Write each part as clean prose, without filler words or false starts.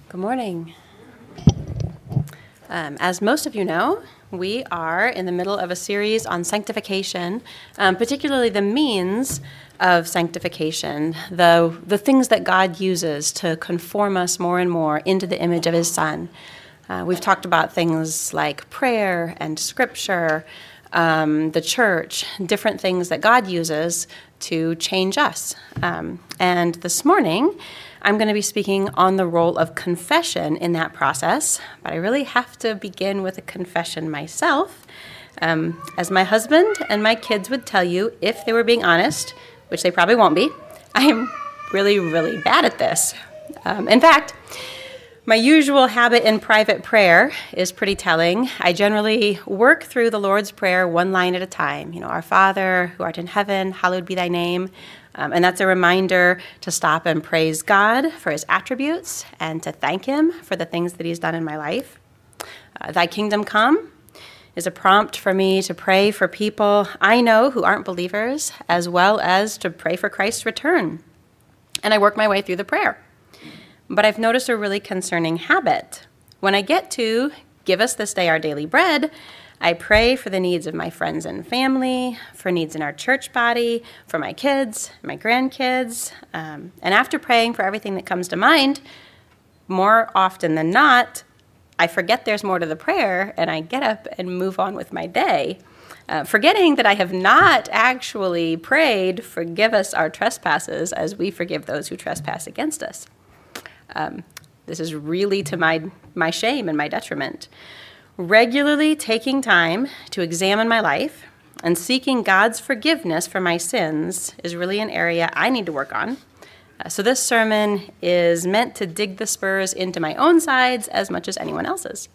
Good morning. As most of you know, we are in the middle of a series on sanctification, particularly the means of sanctification, the things that God uses to conform us more and more into the image of His Son. We've talked about things like prayer and Scripture, the church, different things that God uses to change us. And this morning, I'm going to be speaking on the role of confession in that process, but I really have to begin with a confession myself. As my husband and my kids would tell you, if they were being honest, which they probably won't be, I am really, really bad at this. In fact, my usual habit in private prayer is pretty telling. I generally work through the Lord's Prayer one line at a time. You know, Our Father, who art in heaven, hallowed be thy name. And that's a reminder to stop and praise God for His attributes and to thank Him for the things that He's done in my life. Thy kingdom come is a prompt for me to pray for people I know who aren't believers, as well as to pray for Christ's return. And I work my way through the prayer. But I've noticed a really concerning habit. When I get to give us this day our daily bread, I pray for the needs of my friends and family, for needs in our church body, for my kids, my grandkids. And after praying for everything that comes to mind, more often than not, I forget there's more to the prayer, and I get up and move on with my day, forgetting that I have not actually prayed, forgive us our trespasses as we forgive those who trespass against us. This is really to my shame and my detriment. Regularly taking time to examine my life and seeking God's forgiveness for my sins is really an area I need to work on. So this sermon is meant to dig the spurs into my own sides as much as anyone else's.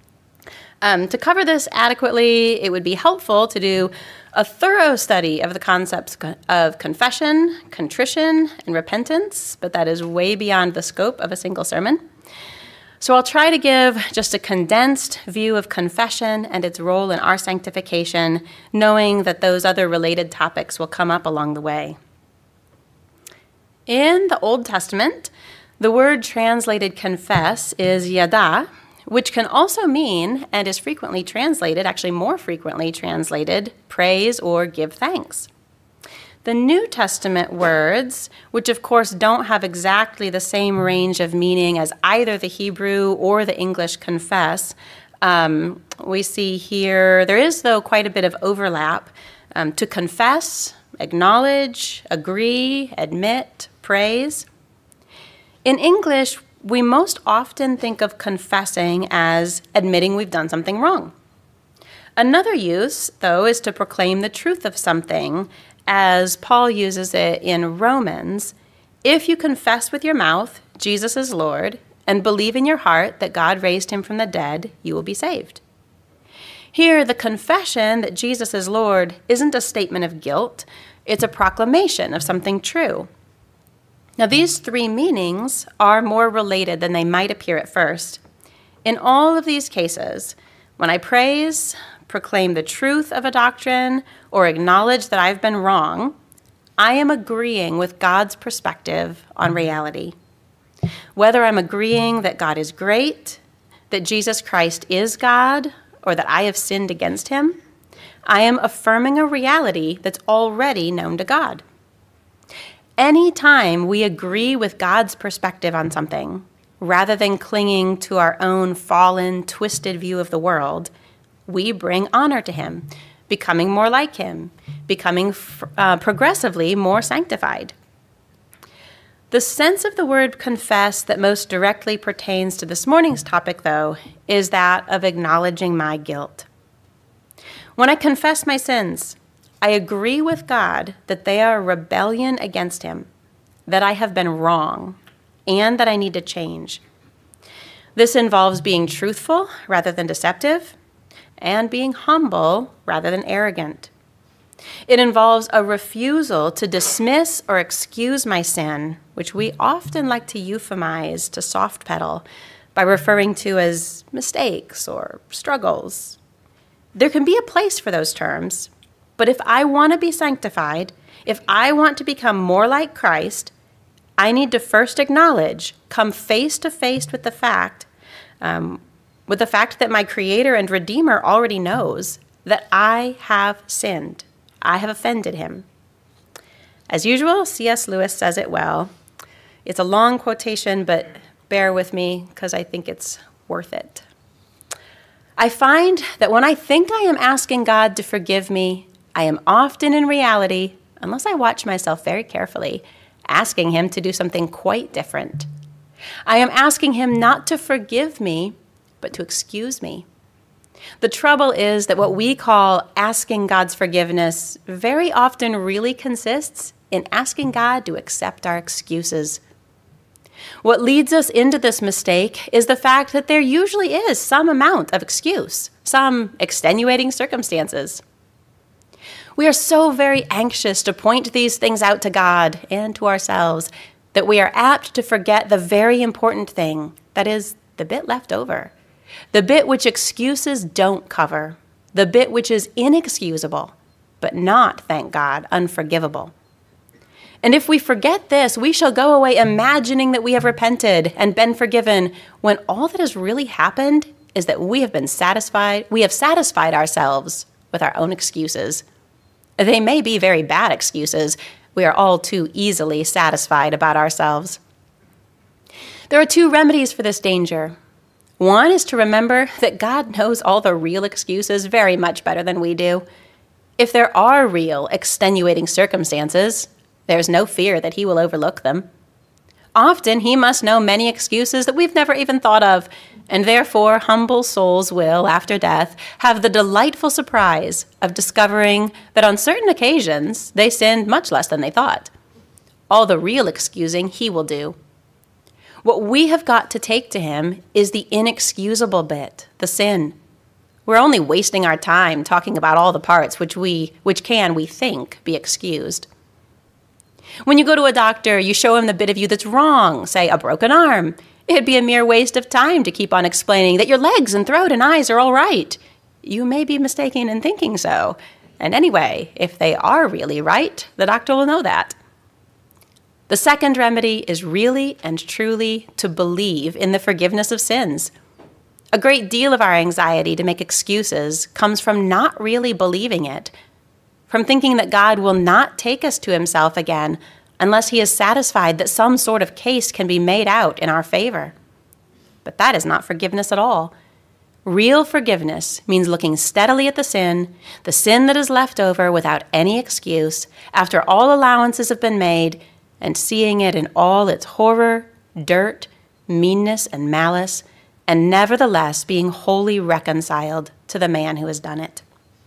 To cover this adequately, it would be helpful to do a thorough study of the concepts of confession, contrition, and repentance, but that is way beyond the scope of a single sermon. So I'll try to give just a condensed view of confession and its role in our sanctification, knowing that those other related topics will come up along the way. In the Old Testament, the word translated confess is yada, which can also mean, and is frequently translated, actually more frequently translated, praise or give thanks. The New Testament words, which of course don't have exactly the same range of meaning as either the Hebrew or the English confess, we see here, there is though quite a bit of overlap. To confess, acknowledge, agree, admit, praise. In English, we most often think of confessing as admitting we've done something wrong. Another use, though, is to proclaim the truth of something, as Paul uses it in Romans. If you confess with your mouth Jesus is Lord and believe in your heart that God raised him from the dead, you will be saved. Here, the confession that Jesus is Lord isn't a statement of guilt. It's a proclamation of something true. Now, these three meanings are more related than they might appear at first. In all of these cases, when I praise, proclaim the truth of a doctrine, or acknowledge that I've been wrong, I am agreeing with God's perspective on reality. Whether I'm agreeing that God is great, that Jesus Christ is God, or that I have sinned against him, I am affirming a reality that's already known to God. Anytime we agree with God's perspective on something, rather than clinging to our own fallen, twisted view of the world, we bring honor to him, becoming more like him, becoming progressively more sanctified. The sense of the word confess that most directly pertains to this morning's topic, though, is that of acknowledging my guilt. When I confess my sins, I agree with God that they are a rebellion against him, that I have been wrong, and that I need to change. This involves being truthful rather than deceptive, and being humble rather than arrogant. It involves a refusal to dismiss or excuse my sin, which we often like to euphemize, to soft pedal, by referring to as mistakes or struggles. There can be a place for those terms, but if I want to be sanctified, if I want to become more like Christ, I need to first acknowledge, come face to face with the fact that my Creator and Redeemer already knows that I have sinned. I have offended him. As usual, C.S. Lewis says it well. It's a long quotation, but bear with me because I think it's worth it. I find that when I think I am asking God to forgive me, I am often in reality, unless I watch myself very carefully, asking him to do something quite different. I am asking him not to forgive me, but to excuse me. The trouble is that what we call asking God's forgiveness very often really consists in asking God to accept our excuses. What leads us into this mistake is the fact that there usually is some amount of excuse, some extenuating circumstances. We are so very anxious to point these things out to God and to ourselves that we are apt to forget the very important thing, that is, the bit left over, the bit which excuses don't cover, the bit which is inexcusable, but not, thank God, unforgivable. And if we forget this, we shall go away imagining that we have repented and been forgiven, when all that has really happened is that we have satisfied ourselves with our own excuses. They may be very bad excuses. We are all too easily satisfied about ourselves. There are two remedies for this danger. One is to remember that God knows all the real excuses very much better than we do. If there are real extenuating circumstances, there's no fear that he will overlook them. Often he must know many excuses that we've never even thought of, and therefore humble souls will, after death, have the delightful surprise of discovering that on certain occasions they sinned much less than they thought. All the real excusing he will do. What we have got to take to him is the inexcusable bit, the sin. We're only wasting our time talking about all the parts which can, we think, be excused. When you go to a doctor, you show him the bit of you that's wrong, say a broken arm. It'd be a mere waste of time to keep on explaining that your legs and throat and eyes are all right. You may be mistaken in thinking so. And anyway, if they are really right, the doctor will know that. The second remedy is really and truly to believe in the forgiveness of sins. A great deal of our anxiety to make excuses comes from not really believing it, from thinking that God will not take us to himself again unless he is satisfied that some sort of case can be made out in our favor. But that is not forgiveness at all. Real forgiveness means looking steadily at the sin that is left over without any excuse, after all allowances have been made, and seeing it in all its horror, dirt, meanness, and malice, and nevertheless being wholly reconciled to the man who has done it.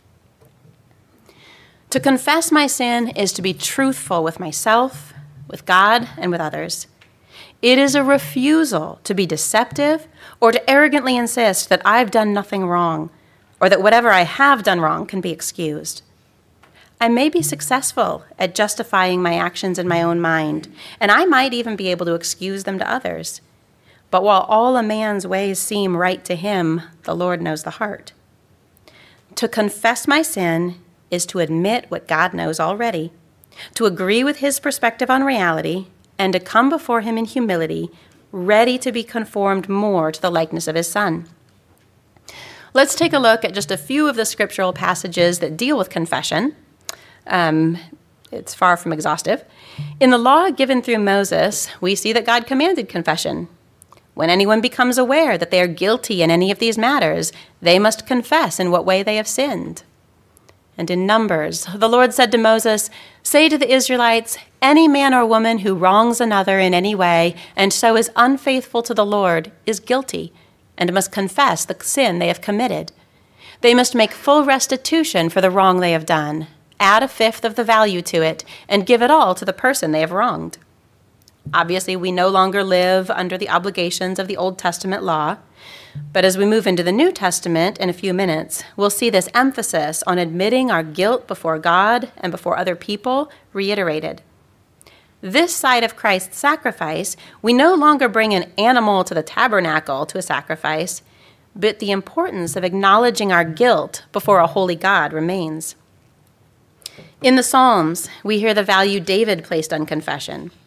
To confess my sin is to be truthful with myself, with God, and with others. It is a refusal to be deceptive or to arrogantly insist that I've done nothing wrong, or that whatever I have done wrong can be excused. I may be successful at justifying my actions in my own mind, and I might even be able to excuse them to others. But while all a man's ways seem right to him, the Lord knows the heart. To confess my sin is to admit what God knows already, to agree with his perspective on reality, and to come before him in humility, ready to be conformed more to the likeness of his Son. Let's take a look at just a few of the scriptural passages that deal with confession. It's far from exhaustive. In the law given through Moses, we see that God commanded confession. When anyone becomes aware that they are guilty in any of these matters, they must confess in what way they have sinned. And in Numbers, the Lord said to Moses, "Say to the Israelites, any man or woman who wrongs another in any way and so is unfaithful to the Lord is guilty and must confess the sin they have committed. They must make full restitution for the wrong they have done, add a fifth of the value to it, and give it all to the person they have wronged." Obviously, we no longer live under the obligations of the Old Testament law, but as we move into the New Testament in a few minutes, we'll see this emphasis on admitting our guilt before God and before other people reiterated. This side of Christ's sacrifice, we no longer bring an animal to the tabernacle to a sacrifice, but the importance of acknowledging our guilt before a holy God remains. In the Psalms, we hear the value David placed on confession.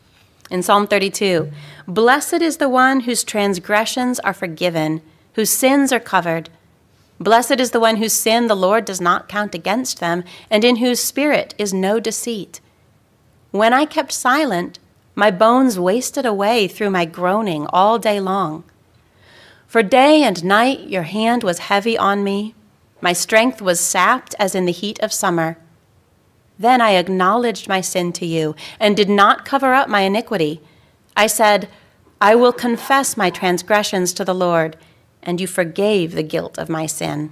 In Psalm 32, "Blessed is the one whose transgressions are forgiven, whose sins are covered. Blessed is the one whose sin the Lord does not count against them, and in whose spirit is no deceit. When I kept silent, my bones wasted away through my groaning all day long. For day and night your hand was heavy on me. My strength was sapped as in the heat of summer. Then I acknowledged my sin to you and did not cover up my iniquity. I said, I will confess my transgressions to the Lord, and you forgave the guilt of my sin."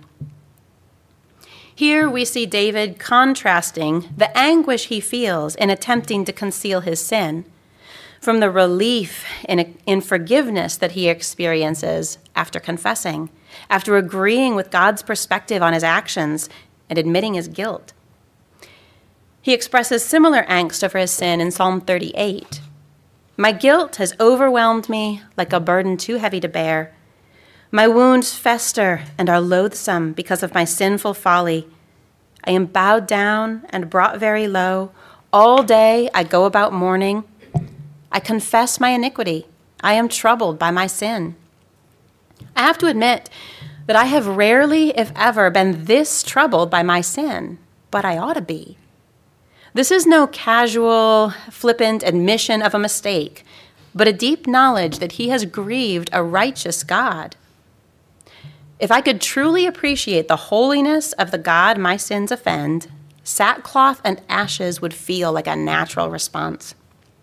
Here we see David contrasting the anguish he feels in attempting to conceal his sin from the relief in forgiveness that he experiences after confessing, after agreeing with God's perspective on his actions and admitting his guilt. He expresses similar angst over his sin in Psalm 38. "My guilt has overwhelmed me like a burden too heavy to bear. My wounds fester and are loathsome because of my sinful folly. I am bowed down and brought very low. All day I go about mourning. I confess my iniquity. I am troubled by my sin." I have to admit that I have rarely, if ever, been this troubled by my sin, but I ought to be. This is no casual, flippant admission of a mistake, but a deep knowledge that he has grieved a righteous God. If I could truly appreciate the holiness of the God my sins offend, sackcloth and ashes would feel like a natural response.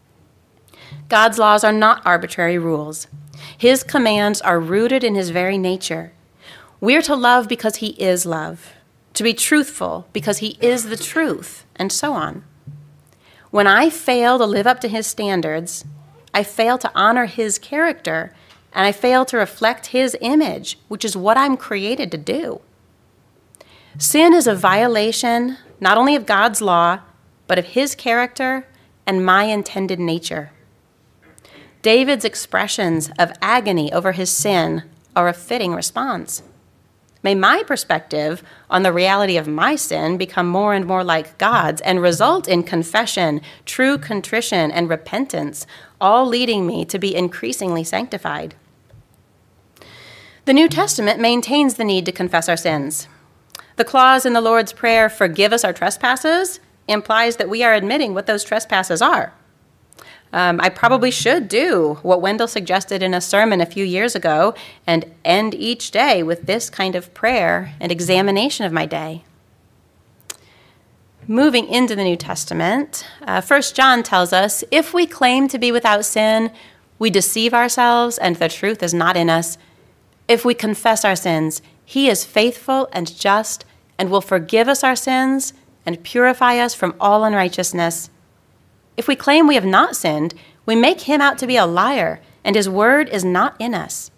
God's laws are not arbitrary rules. His commands are rooted in his very nature. We're to love because he is love, to be truthful because he is the truth, and so on. When I fail to live up to his standards, I fail to honor his character, and I fail to reflect his image, which is what I'm created to do. Sin is a violation not only of God's law, but of his character and my intended nature. David's expressions of agony over his sin are a fitting response. May my perspective on the reality of my sin become more and more like God's and result in confession, true contrition, and repentance, all leading me to be increasingly sanctified. The New Testament maintains the need to confess our sins. The clause in the Lord's Prayer, "Forgive us our trespasses," implies that we are admitting what those trespasses are. I probably should do what Wendell suggested in a sermon a few years ago and end each day with this kind of prayer and examination of my day. Moving into the New Testament, 1 John tells us, "If we claim to be without sin, we deceive ourselves and the truth is not in us. If we confess our sins, he is faithful and just and will forgive us our sins and purify us from all unrighteousness. If we claim we have not sinned, we make him out to be a liar, and his word is not in us."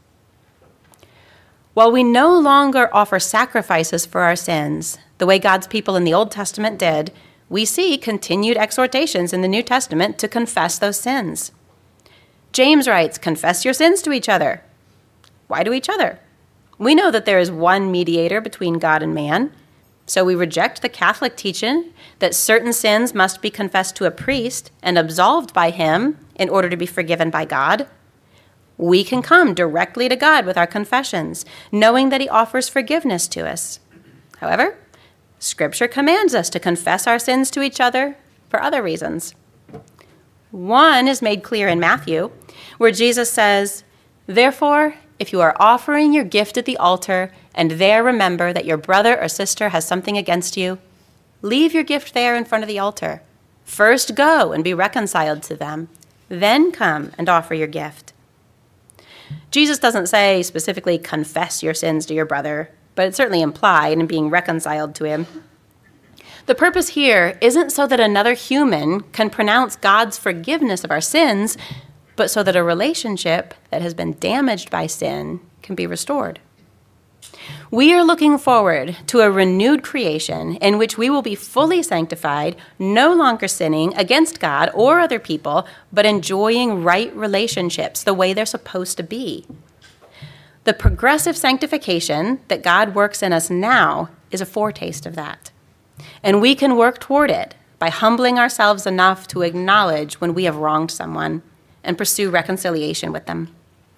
While we no longer offer sacrifices for our sins, the way God's people in the Old Testament did, we see continued exhortations in the New Testament to confess those sins. James writes, "Confess your sins to each other." Why to each other? We know that there is one mediator between God and man, so we reject the Catholic teaching that certain sins must be confessed to a priest and absolved by him in order to be forgiven by God. We can come directly to God with our confessions, knowing that he offers forgiveness to us. However, Scripture commands us to confess our sins to each other for other reasons. One is made clear in Matthew, where Jesus says, "Therefore, if you are offering your gift at the altar and there remember that your brother or sister has something against you, leave your gift there in front of the altar. First go and be reconciled to them. Then come and offer your gift." Jesus doesn't say specifically confess your sins to your brother, but it's certainly implied in being reconciled to him. The purpose here isn't so that another human can pronounce God's forgiveness of our sins, but so that a relationship that has been damaged by sin can be restored. We are looking forward to a renewed creation in which we will be fully sanctified, no longer sinning against God or other people, but enjoying right relationships the way they're supposed to be. The progressive sanctification that God works in us now is a foretaste of that. And we can work toward it by humbling ourselves enough to acknowledge when we have wronged someone, and pursue reconciliation with them.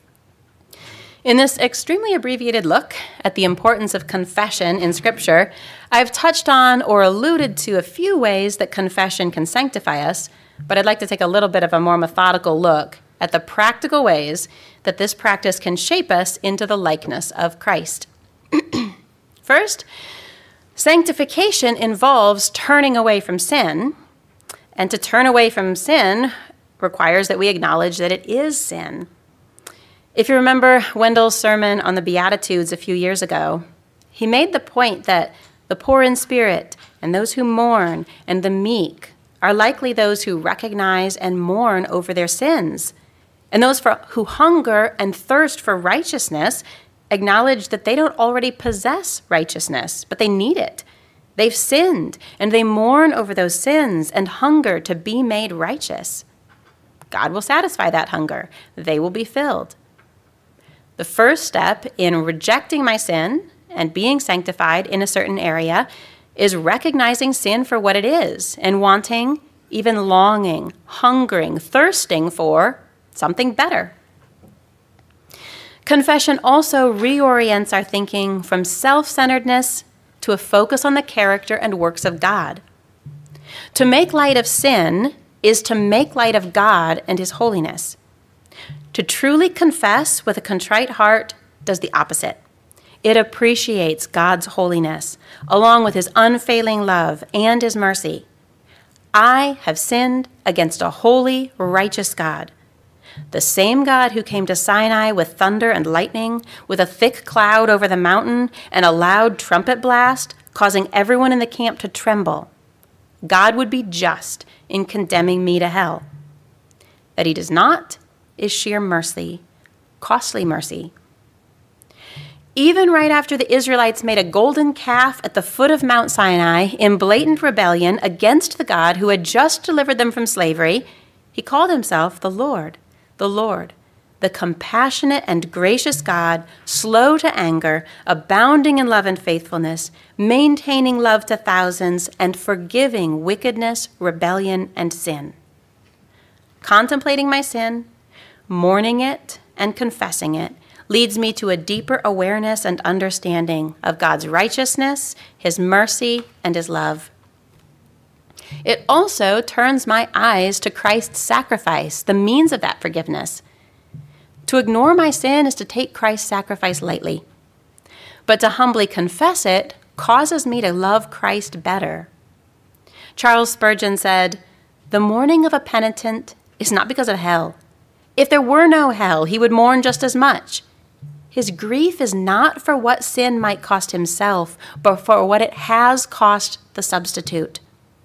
In this extremely abbreviated look at the importance of confession in Scripture, I've touched on or alluded to a few ways that confession can sanctify us, but I'd like to take a little bit of a more methodical look at the practical ways that this practice can shape us into the likeness of Christ. First, sanctification involves turning away from sin, and to turn away from sin requires that we acknowledge that it is sin. If you remember Wendell's sermon on the Beatitudes a few years ago, he made the point that the poor in spirit and those who mourn and the meek are likely those who recognize and mourn over their sins. And those who hunger and thirst for righteousness acknowledge that they don't already possess righteousness, but they need it. They've sinned, and they mourn over those sins and hunger to be made righteous. God will satisfy that hunger. They will be filled. The first step in rejecting my sin and being sanctified in a certain area is recognizing sin for what it is and wanting, even longing, hungering, thirsting for something better. Confession also reorients our thinking from self-centeredness to a focus on the character and works of God. To make light of sin is to make light of God and His holiness. To truly confess with a contrite heart does the opposite. It appreciates God's holiness, along with His unfailing love and His mercy. I have sinned against a holy, righteous God. The same God who came to Sinai with thunder and lightning, with a thick cloud over the mountain and a loud trumpet blast, causing everyone in the camp to tremble. God would be just in condemning me to hell. That He does not is sheer mercy, costly mercy. Even right after the Israelites made a golden calf at the foot of Mount Sinai in blatant rebellion against the God who had just delivered them from slavery, He called Himself the Lord, the compassionate and gracious God, slow to anger, abounding in love and faithfulness, maintaining love to thousands, and forgiving wickedness, rebellion, and sin. Contemplating my sin, mourning it, and confessing it leads me to a deeper awareness and understanding of God's righteousness, His mercy, and His love. It also turns my eyes to Christ's sacrifice, the means of that forgiveness. To ignore my sin is to take Christ's sacrifice lightly, but to humbly confess it causes me to love Christ better. Charles Spurgeon said, "The mourning of a penitent is not because of hell. If there were no hell, he would mourn just as much. His grief is not for what sin might cost himself, but for what it has cost the substitute.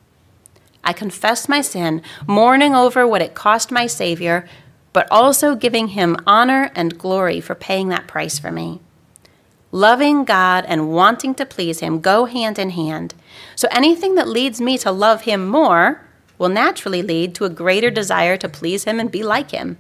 I confess my sin, mourning over what it cost my Savior, but also giving Him honor and glory for paying that price for me. Loving God and wanting to please Him go hand in hand, so anything that leads me to love Him more will naturally lead to a greater desire to please Him and be like Him."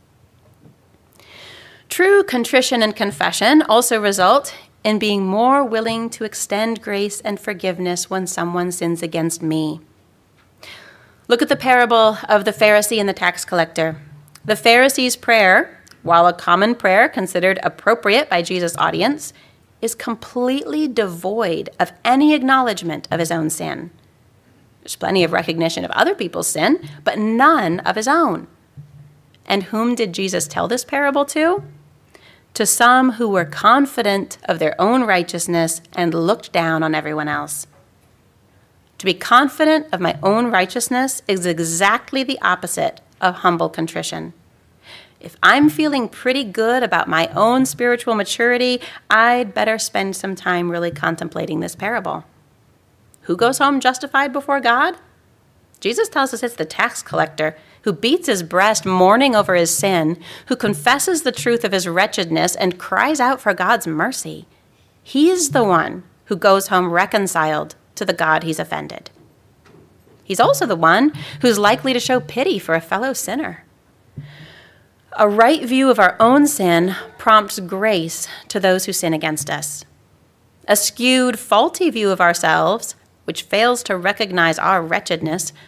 True contrition and confession also result in being more willing to extend grace and forgiveness when someone sins against me. Look at the parable of the Pharisee and the tax collector. The Pharisee's prayer, while a common prayer considered appropriate by Jesus' audience, is completely devoid of any acknowledgement of his own sin. There's plenty of recognition of other people's sin, but none of his own. And whom did Jesus tell this parable to? To some who were confident of their own righteousness and looked down on everyone else. To be confident of my own righteousness is exactly the opposite of humble contrition. If I'm feeling pretty good about my own spiritual maturity, I'd better spend some time really contemplating this parable. Who goes home justified before God? Jesus tells us it's the tax collector who beats his breast mourning over his sin, who confesses the truth of his wretchedness and cries out for God's mercy. He's the one who goes home reconciled to the God he's offended. He's also the one who's likely to show pity for a fellow sinner. A right view of our own sin prompts grace to those who sin against us. A skewed, faulty view of ourselves, which fails to recognize our wretchedness,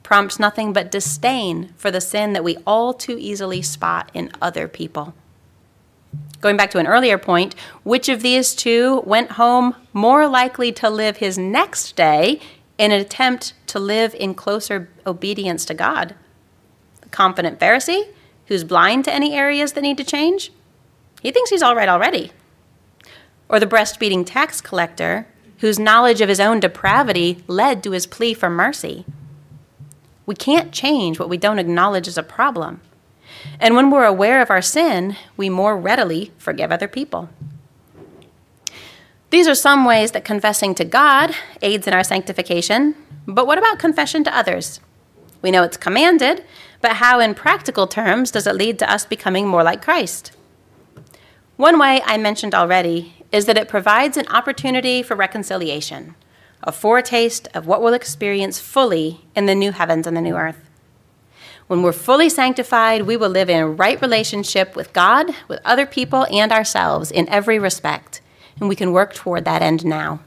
prompts nothing but disdain for the sin that we all too easily spot in other people. Going back to an earlier point, which of these two went home more likely to live his next day in an attempt to live in closer obedience to God? The confident Pharisee, who's blind to any areas that need to change? He thinks he's all right already. Or the breast-beating tax collector, whose knowledge of his own depravity led to his plea for mercy? We can't change what we don't acknowledge as a problem. And when we're aware of our sin, we more readily forgive other people. These are some ways that confessing to God aids in our sanctification, but what about confession to others? We know it's commanded, but how in practical terms does it lead to us becoming more like Christ? One way I mentioned already is that it provides an opportunity for reconciliation, a foretaste of what we'll experience fully in the new heavens and the new earth. When we're fully sanctified, we will live in right relationship with God, with other people, and ourselves in every respect, and we can work toward that end now.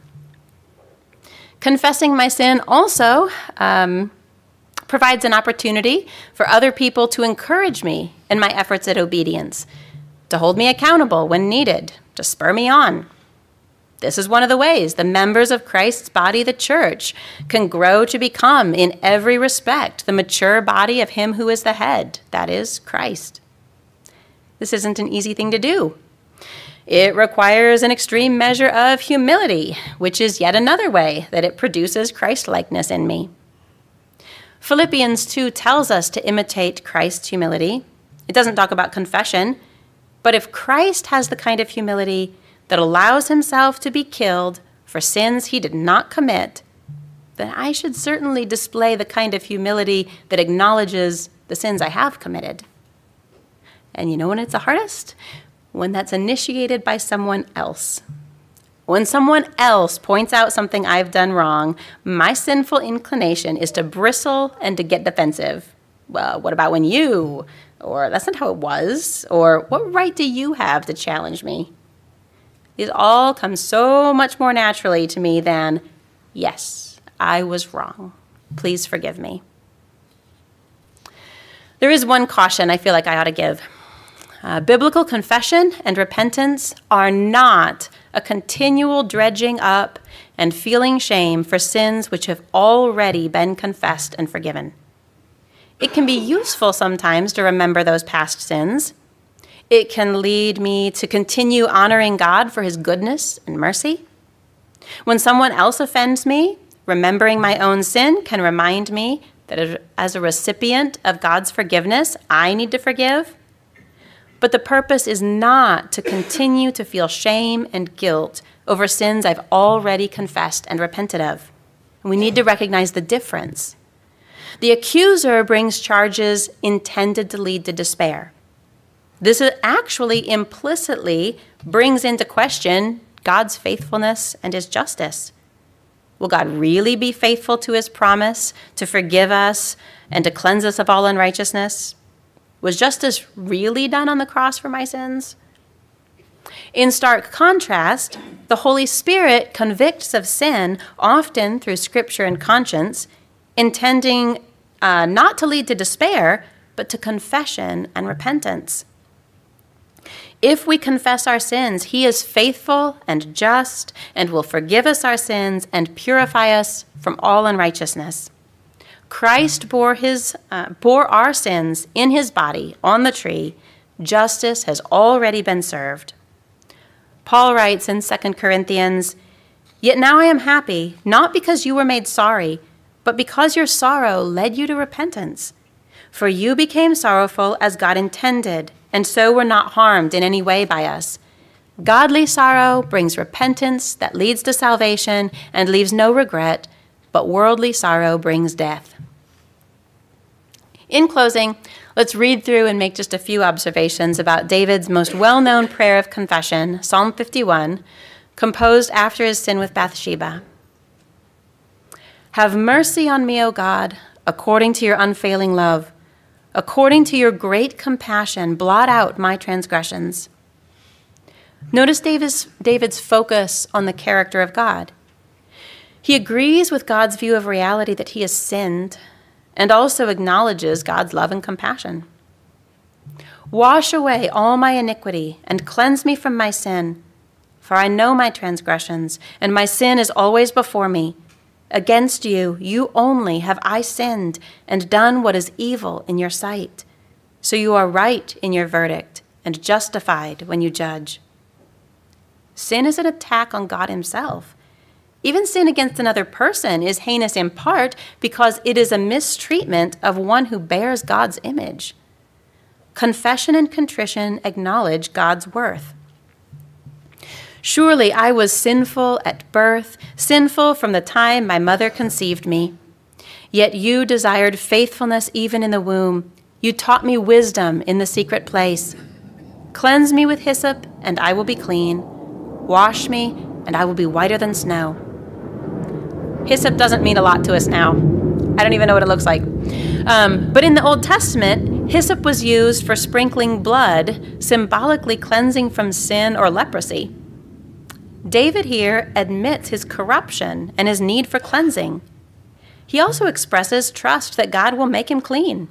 Confessing my sin also provides an opportunity for other people to encourage me in my efforts at obedience, to hold me accountable when needed, to spur me on. This is one of the ways the members of Christ's body, the church, can grow to become, in every respect, the mature body of him who is the head, that is, Christ. This isn't an easy thing to do. It requires an extreme measure of humility, which is yet another way that it produces Christ-likeness in me. Philippians 2 tells us to imitate Christ's humility. It doesn't talk about confession, but if Christ has the kind of humility that allows himself to be killed for sins he did not commit, then I should certainly display the kind of humility that acknowledges the sins I have committed. And you know when it's the hardest? When that's initiated by someone else. When someone else points out something I've done wrong, my sinful inclination is to bristle and to get defensive. Well, what about when you? Or that's not how it was. Or what right do you have to challenge me? These all come so much more naturally to me than, yes, I was wrong. Please forgive me. There is one caution I feel like I ought to give. Biblical confession and repentance are not a continual dredging up and feeling shame for sins which have already been confessed and forgiven. It can be useful sometimes to remember those past sins. It can lead me to continue honoring God for his goodness and mercy. When someone else offends me, remembering my own sin can remind me that as a recipient of God's forgiveness, I need to forgive. But the purpose is not to continue to feel shame and guilt over sins I've already confessed and repented of. We need to recognize the difference. The accuser brings charges intended to lead to despair. This actually implicitly brings into question God's faithfulness and his justice. Will God really be faithful to his promise to forgive us and to cleanse us of all unrighteousness? Was justice really done on the cross for my sins? In stark contrast, the Holy Spirit convicts of sin, often through Scripture and conscience, intending not to lead to despair, but to confession and repentance. If we confess our sins, he is faithful and just and will forgive us our sins and purify us from all unrighteousness. Christ bore our sins in his body on the tree. Justice has already been served. Paul writes in 2 Corinthians, "Yet now I am happy, not because you were made sorry, but because your sorrow led you to repentance. For you became sorrowful as God intended, and so were not harmed in any way by us. Godly sorrow brings repentance that leads to salvation and leaves no regret, but worldly sorrow brings death." In closing, let's read through and make just a few observations about David's most well-known prayer of confession, Psalm 51, composed after his sin with Bathsheba. "Have mercy on me, O God, according to your unfailing love. According to your great compassion, blot out my transgressions." Notice David's focus on the character of God. He agrees with God's view of reality that he has sinned, and also acknowledges God's love and compassion. Wash away all my iniquity and cleanse me from my sin, for I know my transgressions, and my sin is always before me. Against you, you only, have I sinned and done what is evil in your sight. So you are right in your verdict and justified when you judge. Sin is an attack on God himself. Even sin against another person is heinous in part because it is a mistreatment of one who bears God's image. Confession and contrition acknowledge God's worth. Surely I was sinful at birth, sinful from the time my mother conceived me. Yet you desired faithfulness even in the womb. You taught me wisdom in the secret place. Cleanse me with hyssop, and I will be clean. Wash me, and I will be whiter than snow. Hyssop doesn't mean a lot to us now. I don't even know what it looks like. But in the Old Testament, hyssop was used for sprinkling blood, symbolically cleansing from sin or leprosy. David here admits his corruption and his need for cleansing. He also expresses trust that God will make him clean.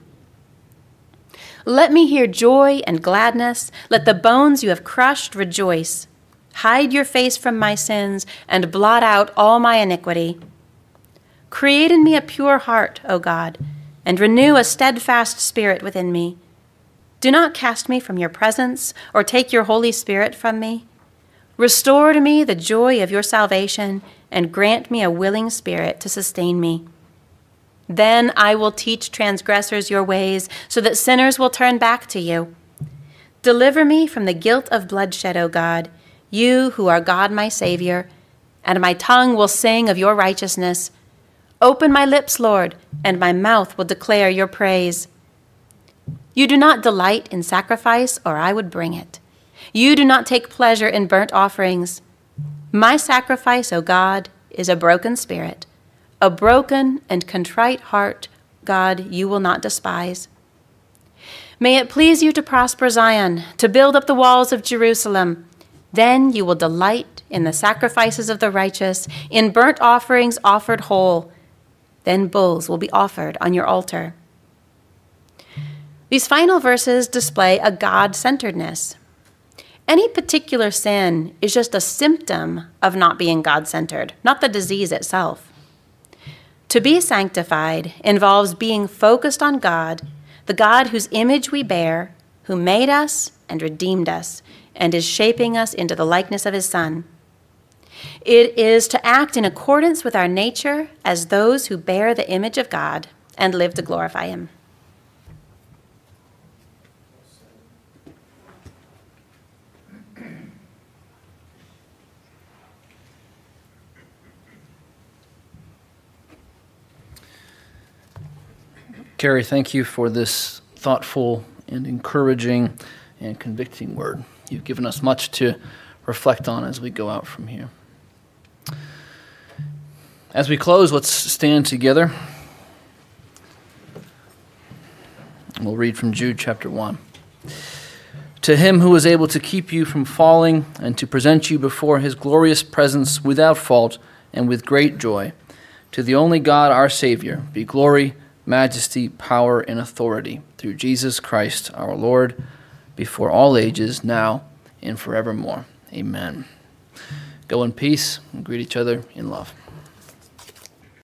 Let me hear joy and gladness. Let the bones you have crushed rejoice. Hide your face from my sins and blot out all my iniquity. Create in me a pure heart, O God, and renew a steadfast spirit within me. Do not cast me from your presence or take your Holy Spirit from me. Restore to me the joy of your salvation and grant me a willing spirit to sustain me. Then I will teach transgressors your ways so that sinners will turn back to you. Deliver me from the guilt of bloodshed, O God, you who are God my Savior, and my tongue will sing of your righteousness. Open my lips, Lord, and my mouth will declare your praise. You do not delight in sacrifice, or I would bring it. You do not take pleasure in burnt offerings. My sacrifice, O God, is a broken spirit. A broken and contrite heart, God, you will not despise. May it please you to prosper Zion, to build up the walls of Jerusalem. Then you will delight in the sacrifices of the righteous, in burnt offerings offered whole. Then bulls will be offered on your altar. These final verses display a God-centeredness. Any particular sin is just a symptom of not being God-centered, not the disease itself. To be sanctified involves being focused on God, the God whose image we bear, who made us and redeemed us, and is shaping us into the likeness of his Son. It is to act in accordance with our nature as those who bear the image of God and live to glorify him. Carrie, thank you for this thoughtful and encouraging and convicting word. You've given us much to reflect on as we go out from here. As we close, let's stand together. We'll read from Jude chapter 1. To him who is able to keep you from falling and to present you before his glorious presence without fault and with great joy, to the only God our Savior, be glory, majesty, power, and authority through Jesus Christ our Lord, before all ages, now and forevermore. Amen. Go in peace and greet each other in love.